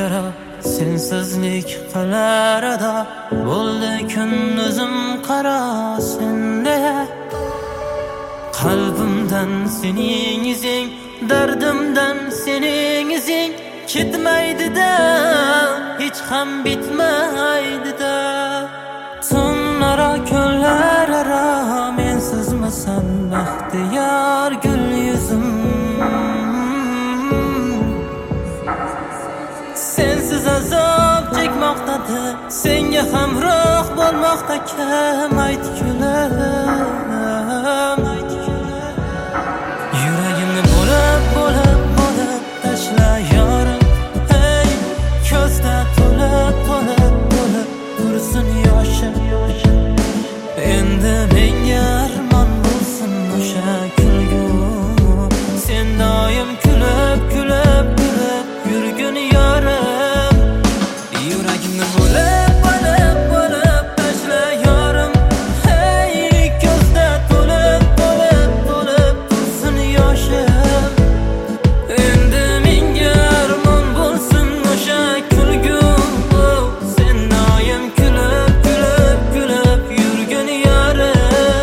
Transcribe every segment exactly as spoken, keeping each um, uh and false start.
yara sensizlik qilarida bo'ldi kunduzim qara sende. Qalbimdan sening izing, dardimdan sening izing ketmaydi-da, hech ham bitmaydi-da. Tunlara kunlar ara mensizmisan baxtiyor gul yuzim. Sensiz azob chekmoqdadir, senga hamroh bo'lmoqda kim ayt kulim. Yuragimni bo'lib bo'lib bo'lib tashla yorim, hey ko'zda to'lib to'lib to'lib tursin yoshim. Endi menga armon bo'lsin o'sha kulgu, sen doim kulib kulib kulib yurgin yorim. Yuragimni bo'lib bo'lib bo'lib tashla yorim, hey ko'zda to'lib to'lib to'lib tursin yoshim. Endi menga armon bo'lsin o'sha kulgu, sen doim kulib kulib kulib yurgin yorim.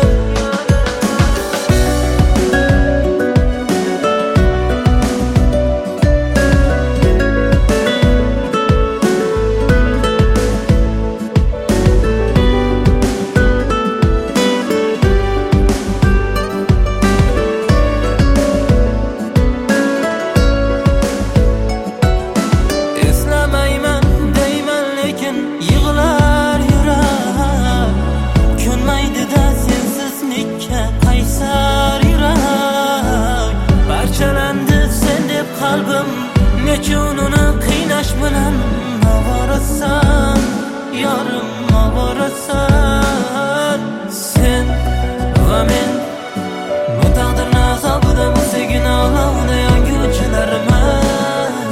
Eslamayman deyman lekin yig'lar yurak, ko'nmaydi-da sensizlikka qaysar yurak. Parchalandi sen deb qalbim, nechun uni qiynash bilan ovorasan yorim, ovorasan. Sen va men bu taqdirni azobida musiqin olovida yonguchilarman.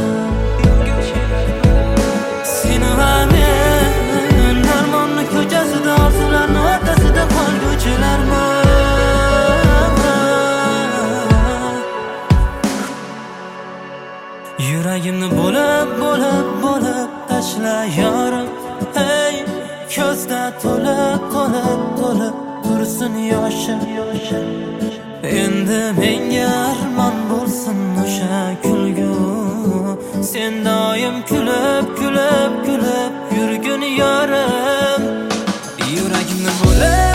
Seni va men armonni ko'chasida, orzularni o'rtasida qolguchilarman. Yuragimni bo'lib bo'lib bo'lib tashla yorim, hey ko'zda to'lib to'lib to'lib tursin yoshim. Endi menga armon bo'lsin o'sha kulgu, sen doim kulib kulib kulib yurgin yorim. Yuragimni bo'lib